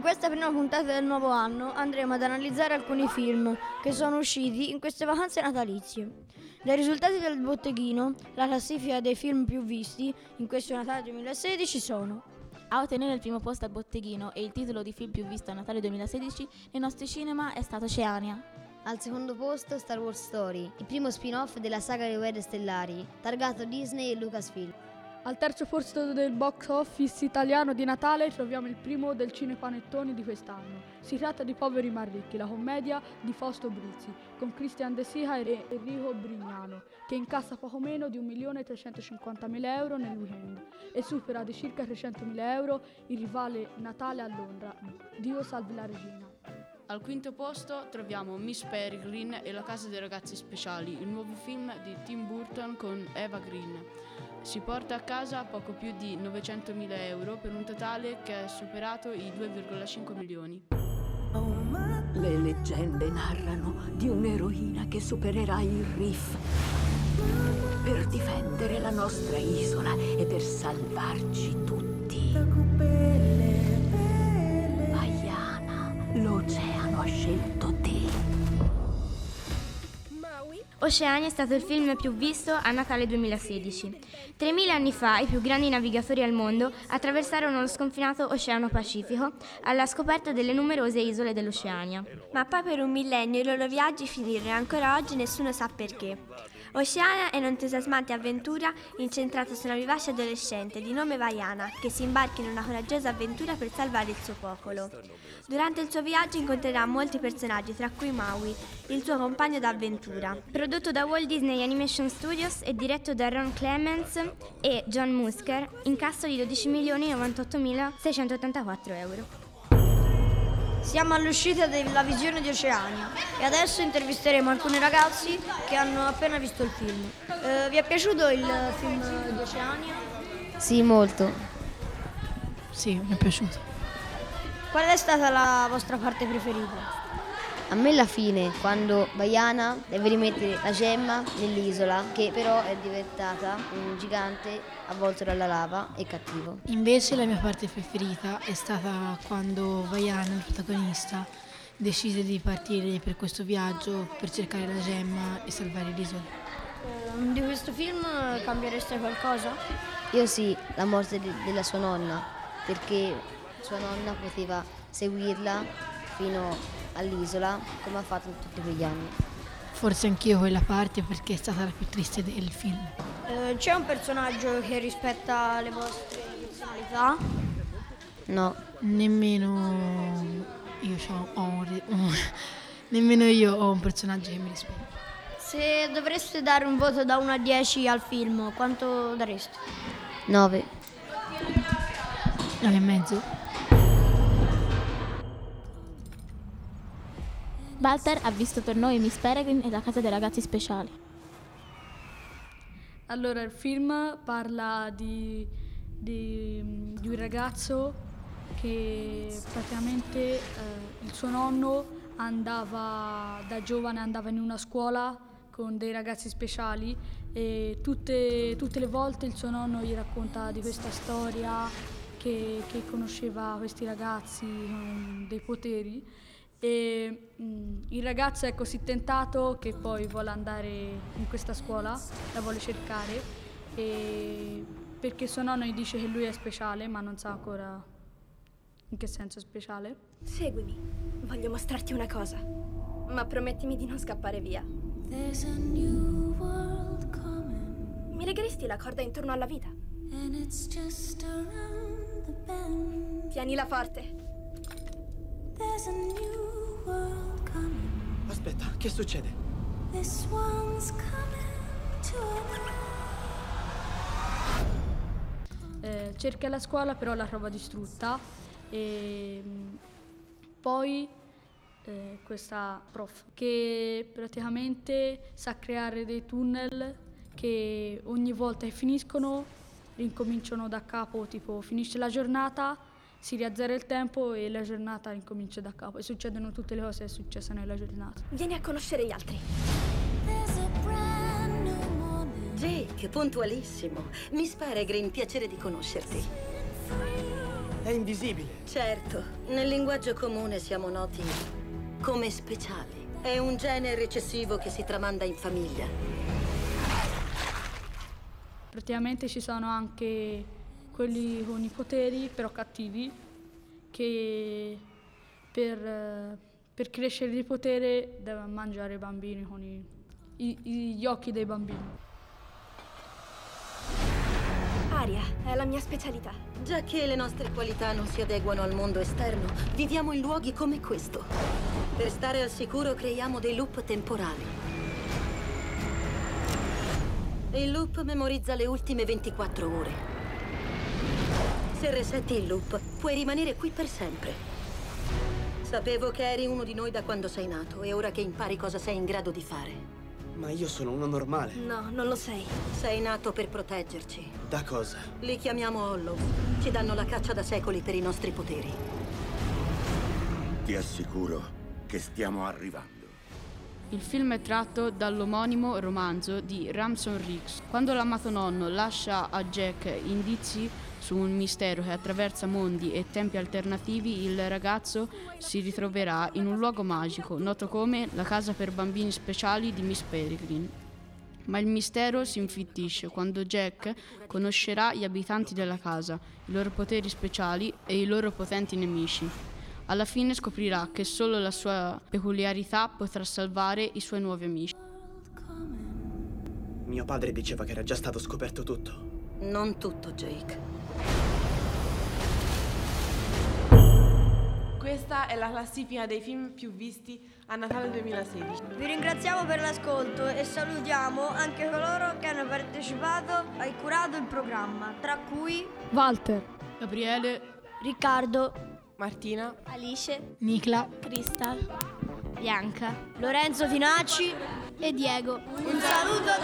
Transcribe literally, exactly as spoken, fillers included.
questa prima puntata del nuovo anno andremo ad analizzare alcuni film che sono usciti in queste vacanze natalizie. Dai risultati del botteghino, la classifica dei film più visti in questo Natale duemilasedici sono: a ottenere il primo posto al botteghino e il titolo di film più visto a Natale duemilasedici nei nostri cinema è stato Oceania. Al secondo posto Star Wars Story, il primo spin-off della saga delle Guerre Stellari, targato Disney e Lucasfilm. Al terzo posto del box office italiano di Natale troviamo il primo del cinepanettoni di quest'anno. Si tratta di Poveri ma ricchi, la commedia di Fausto Brizzi, con Christian De Sica e Enrico Brignano, che incassa poco meno di un milione trecentocinquantamila euro nel weekend e supera di circa trecentomila euro il rivale Natale a Londra, Dio salvi la regina. Al quinto posto troviamo Miss Peregrine e la casa dei ragazzi speciali, il nuovo film di Tim Burton con Eva Green. Si porta a casa poco più di novecentomila euro per un totale che ha superato i due virgola cinque milioni. Le leggende narrano di un'eroina che supererà il Riff per difendere la nostra isola e per salvarci tutti. Vaiana, l'oceano ha scelto te. Oceania è stato il film più visto a Natale duemilasedici. tremila anni fa i più grandi navigatori al mondo attraversarono lo sconfinato Oceano Pacifico alla scoperta delle numerose isole dell'Oceania. Ma poi per un millennio i loro viaggi finirono e ancora oggi nessuno sa perché. Oceania è un'entusiasmante avventura incentrata su una vivace adolescente di nome Vaiana che si imbarca in una coraggiosa avventura per salvare il suo popolo. Durante il suo viaggio incontrerà molti personaggi, tra cui Maui, il suo compagno d'avventura. Prodotto da Walt Disney Animation Studios e diretto da Ron Clements e John Musker, incasso di dodici milioni novantottomila seicentottantaquattro euro. Siamo all'uscita della visione di Oceania e adesso intervisteremo alcuni ragazzi che hanno appena visto il film. Eh, vi è piaciuto il film di Oceania? Sì, molto. Sì, mi è piaciuto. Qual è stata la vostra parte preferita? A me la fine, quando Vaiana deve rimettere la gemma nell'isola, che però è diventata un gigante avvolto dalla lava e cattivo. Invece la mia parte preferita è stata quando Vaiana, il protagonista, decise di partire per questo viaggio per cercare la gemma e salvare l'isola. Eh, di questo film cambiereste qualcosa? Io sì, la morte de- della sua nonna, perché sua nonna poteva seguirla fino all'isola come ha fatto in tutti quegli anni. Forse anch'io quella parte perché è stata la più triste del film. Eh, c'è un personaggio che rispetta le vostre personalità? No. Nemmeno io c'ho, ho un, un, nemmeno io ho un personaggio che mi rispetta. Se dovreste dare un voto da uno a dieci al film, quanto dareste? nove. nove e mezzo. Walter ha visto per noi Miss Peregrine e la casa dei ragazzi speciali. Allora, il film parla di, di, di un ragazzo che praticamente eh, il suo nonno andava, da giovane andava in una scuola con dei ragazzi speciali e tutte, tutte le volte il suo nonno gli racconta di questa storia che, che conosceva questi ragazzi con dei poteri. E mh, il ragazzo è così tentato che poi vuole andare in questa scuola, la vuole cercare e perché suo nonno gli dice che lui è speciale ma non sa ancora in che senso è speciale. Seguimi, voglio mostrarti una cosa, ma promettimi di non scappare via. Mi legheresti la corda intorno alla vita? Tienila forte. Aspetta, che succede? Eh, cerca la scuola però la trova distrutta e mh, poi eh, questa prof che praticamente sa creare dei tunnel che ogni volta che finiscono rincominciano da capo, tipo finisce la giornata, si riazzera il tempo e la giornata incomincia da capo e succedono tutte le cose che sono successe nella giornata. Vieni a conoscere gli altri. Jake, puntualissimo. Miss Peregrine, piacere di conoscerti. È invisibile. Certo, nel linguaggio comune siamo noti come speciali. È un gene recessivo che si tramanda in famiglia. Praticamente ci sono anche quelli con i poteri, però cattivi, che per, per crescere di potere devono mangiare i bambini con i, i, gli occhi dei bambini. Aria, è la mia specialità. Già che le nostre qualità non si adeguano al mondo esterno, viviamo in luoghi come questo. Per stare al sicuro creiamo dei loop temporali. Il loop memorizza le ultime ventiquattro ore. Se resetti il loop, puoi rimanere qui per sempre. Sapevo che eri uno di noi da quando sei nato e ora che impari cosa sei in grado di fare. Ma io sono uno normale. No, non lo sei. Sei nato per proteggerci. Da cosa? Li chiamiamo Hollows. Ci danno la caccia da secoli per i nostri poteri. Ti assicuro che stiamo arrivando. Il film è tratto dall'omonimo romanzo di Ramson Riggs. Quando l'amato nonno lascia a Jack indizi su un mistero che attraversa mondi e tempi alternativi, il ragazzo si ritroverà in un luogo magico, noto come la casa per bambini speciali di Miss Peregrine. Ma il mistero si infittisce quando Jack conoscerà gli abitanti della casa, i loro poteri speciali e i loro potenti nemici. Alla fine scoprirà che solo la sua peculiarità potrà salvare i suoi nuovi amici. Mio padre diceva che era già stato scoperto tutto. Non tutto, Jake. Questa è la classifica dei film più visti a Natale duemilasedici. Vi ringraziamo per l'ascolto e salutiamo anche coloro che hanno partecipato e curato il programma, tra cui Walter, Gabriele, Riccardo, Martina, Alice, Nicla, Crystal, Bianca, Lorenzo Tinacci e Diego. Un saluto